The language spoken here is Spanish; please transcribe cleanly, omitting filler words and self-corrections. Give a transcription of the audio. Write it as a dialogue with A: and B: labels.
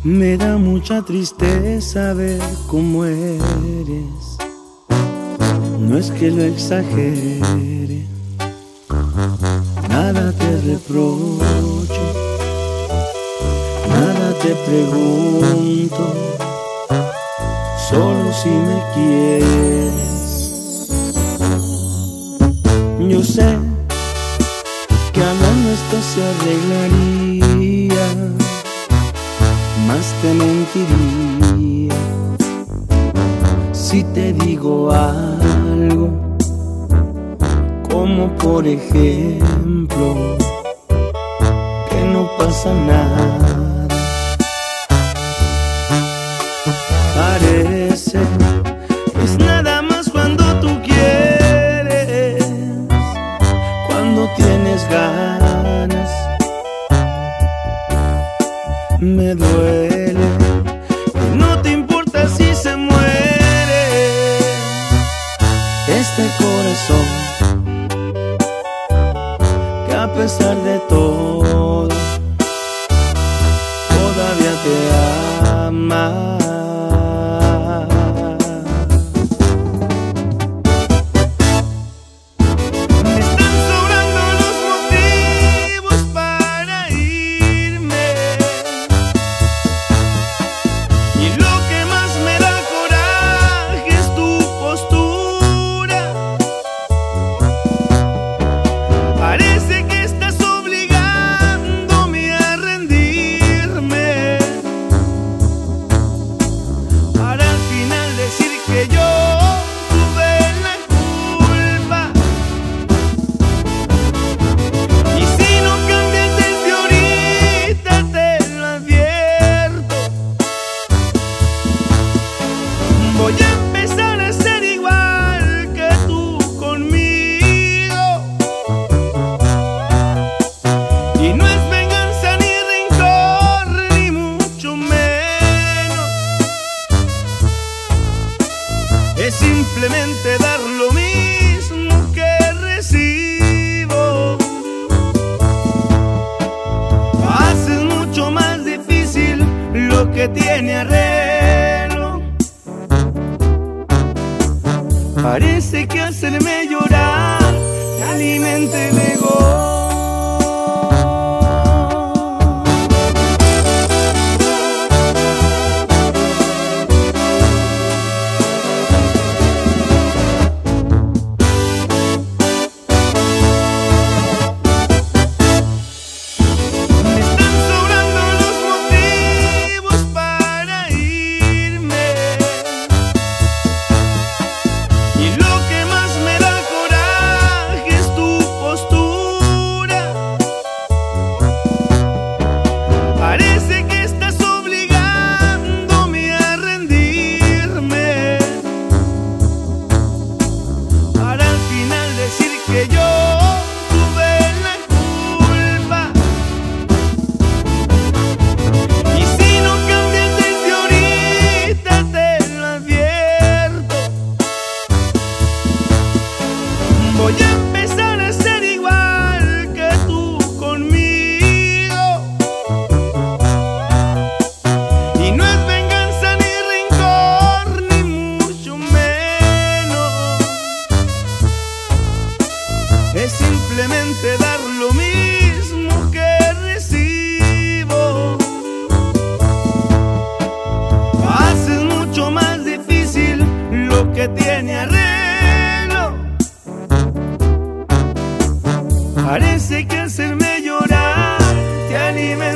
A: Me da mucha tristeza ver cómo eres. No es que lo exagere, nada te reprocho, nada te pregunto, solo si me quieres. Yo sé que a lo nuestro se arreglaría, más te mentiría si te digo algo, como por ejemplo que no pasa nada. Parece que es nada más cuando tú quieres, cuando tienes ganas. Me duele que no te importa si se muere este corazón, que a pesar de todo todavía te ama. Voy a empezar a ser igual que tú conmigo, y no es venganza ni rencor, ni mucho menos. Es simplemente dar lo mismo que recibo. Haces mucho más difícil lo que tiene arreglo. Parece que hacerme llorar te alimenta el ego. Parece que estás obligándome a rendirme, para al final decir que yo tuve la culpa. Y si no cambias desde ahorita, te lo advierto, voy a empezar a ser igual que tú conmigo. Es simplemente dar lo mismo que recibo. Haces mucho más difícil lo que tiene arreglo. Parece que hacerme llorar te alimenta.